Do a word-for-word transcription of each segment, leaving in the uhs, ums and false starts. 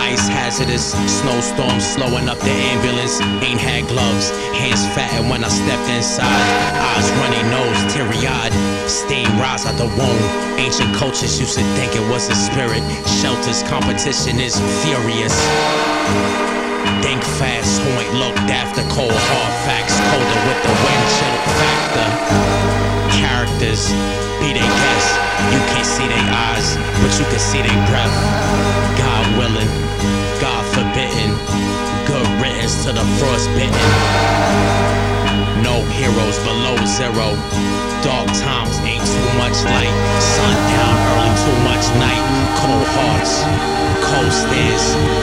Ice hazardous, snowstorm slowing up the ambulance. Ain't had gloves, hands fatting when I stepped inside. Eyes runny, nose teary-eyed, steam rise out the womb. Ancient cultures used to think it was a spirit. Shelters, competition is furious. Think fast, who ain't looked after? Cold hard facts, colder with the wind chill factor. Characters, be they guess. You can't see their eyes, but you can see their breath. God willing, God forbidden. Good riddance to the frostbitten. No heroes below zero. Dark times ain't too much light. Sundown early, too much night. Cold hearts, cold stares,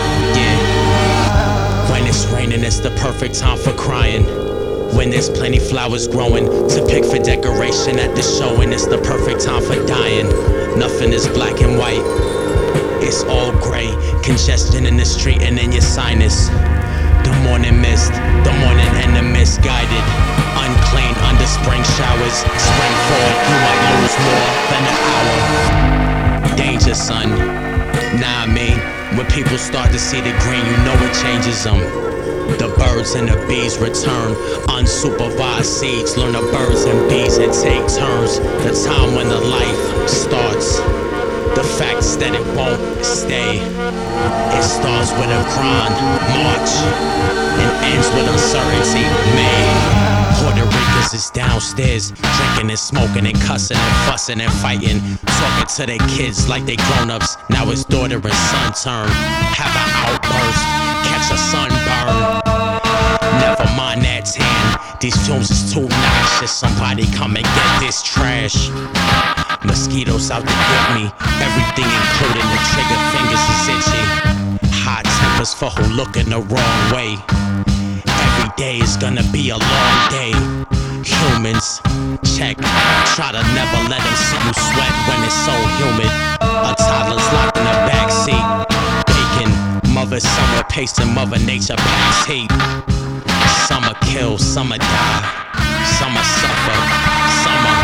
yeah. When it's raining, it's the perfect time for crying. When there's plenty flowers growing to pick for decoration at the show, and it's the perfect time for dying. Nothing is black and white, it's all gray. Congestion in the street and in your sinus. The morning mist, the morning and the misguided. Unclean under spring showers. Spring forward, you might lose more than an hour. Danger, son. Nah, I mean, when people start to see the green, you know it changes them. The birds and the bees return. Unsupervised seeds learn the birds and bees and take turns. The time when the life starts. The fact's that it won't stay. It starts with a grind, march, and ends with uncertainty, May. Puerto Ricans is downstairs, drinking and smoking and cussing and fussing and fighting. Talking to their kids like they grown-ups. Now it's daughter and son turn. Have an outburst, catch a sunburn. Never mind that tan. These fumes is too noxious. Somebody come and get this trash. Mosquitoes out to get me. Everything including the trigger fingers is itchy. Hot tempers for who looking the wrong way. Every day is gonna be a long day. Humans, check. Try to never let them see you sweat when it's so humid. A toddler's locked in the backseat. Bacon, mother summer pacing Mother Nature packs heat. Summer kill, summer die. Summer suffer, summer.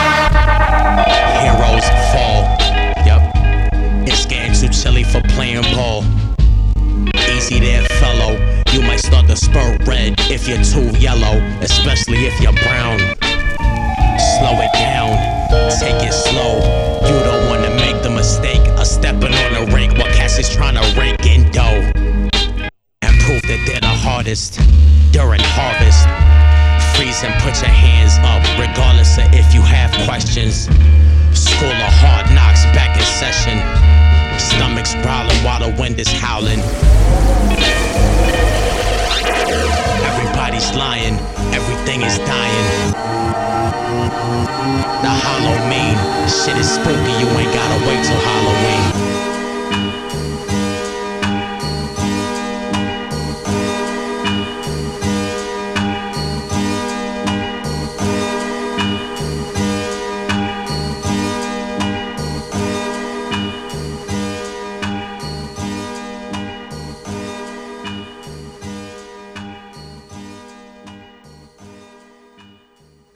Heroes fall. Yup. It's getting too chilly for playing ball. Easy there, fellow. You might start to spur red if you're too yellow, especially if you're brown. Slow it down, take it slow. You don't wanna make the mistake of stepping on a rake while cats is trying to rake in dough. And prove that they're the hardest during harvest. Freeze and put your hands up, regardless of if you have questions. School of hard knocks back in session. Stomachs growling while the wind is howling. Everybody's lying, everything is dying. The Halloween, shit is spooky, you ain't gotta wait till Halloween.